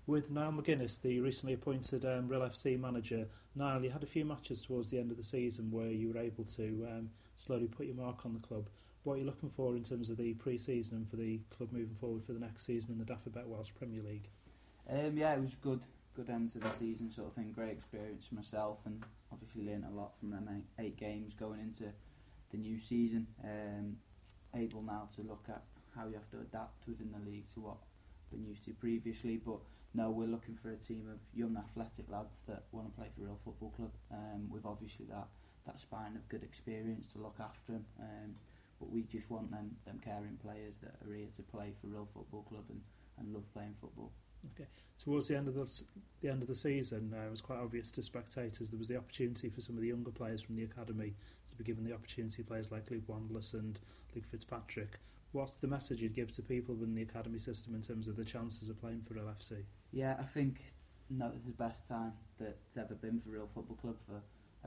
With Niall McGuinness, the recently appointed Real FC manager, Niall, you had a few matches towards the end of the season where you were able to slowly put your mark on the club. What are you looking for in terms of the pre-season and for the club moving forward for the next season in the Dafferbet Welsh Premier League? Yeah, it was good end to the season sort of thing. Great experience for myself, and obviously learned a lot from them 8 games going into the new season. Able now to look at how you have to adapt within the league to what I've been used to previously, but no, we're looking for a team of young athletic lads that want to play for a real football club, with obviously that spine of good experience to look after them, but we just want them caring players that are here to play for a real football club and love playing football. Okay. Towards the end of the season, it was quite obvious to spectators there was the opportunity for some of the younger players from the academy to be given the opportunity, players like Luke Wandless and Luke Fitzpatrick. What's the message you'd give to people within the academy system in terms of the chances of playing for Real FC? Yeah, I think it's the best time that's ever been for Real Football Club for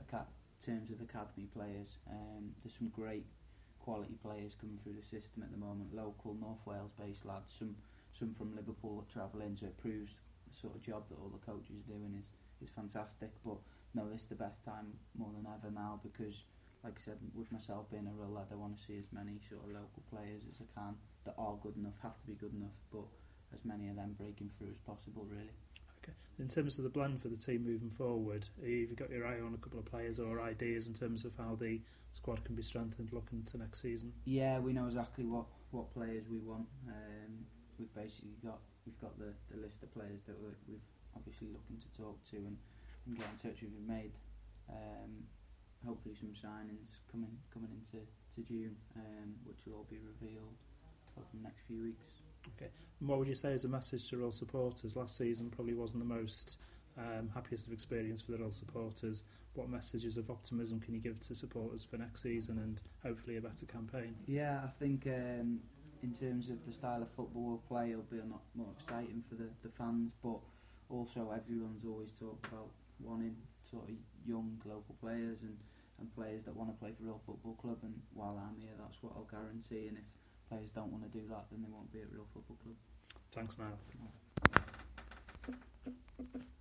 terms of academy players. There's some great quality players coming through the system at the moment, local North Wales based lads, some from Liverpool that travel in, so it proves the sort of job that all the coaches are doing is fantastic. But no, this is the best time more than ever now, because like I said, with myself being a real lad, I want to see as many sort of local players as I can that are good enough, have to be good enough, but as many of them breaking through as possible, really. Okay. In terms of the blend for the team moving forward, have you got your eye on a couple of players or ideas in terms of how the squad can be strengthened looking to next season? Yeah, we know exactly what players we want. We've got the list of players that we've obviously looking to talk to and get in touch with. We've made hopefully some signings coming into June, which will all be revealed over the next few weeks. Okay. And what would you say is a message to Real supporters? Last season probably wasn't the most happiest of experience for the Real supporters. What messages of optimism can you give to supporters for next season and hopefully a better campaign? Yeah, I think in terms of the style of football we'll play, it'll be a lot more exciting for the fans, but also everyone's always talked about wanting sort of young local players and players that want to play for Real Football Club, and while I'm here, that's what I'll guarantee, and if players don't want to do that, then they won't be at Real Football Club. Thanks, Niall.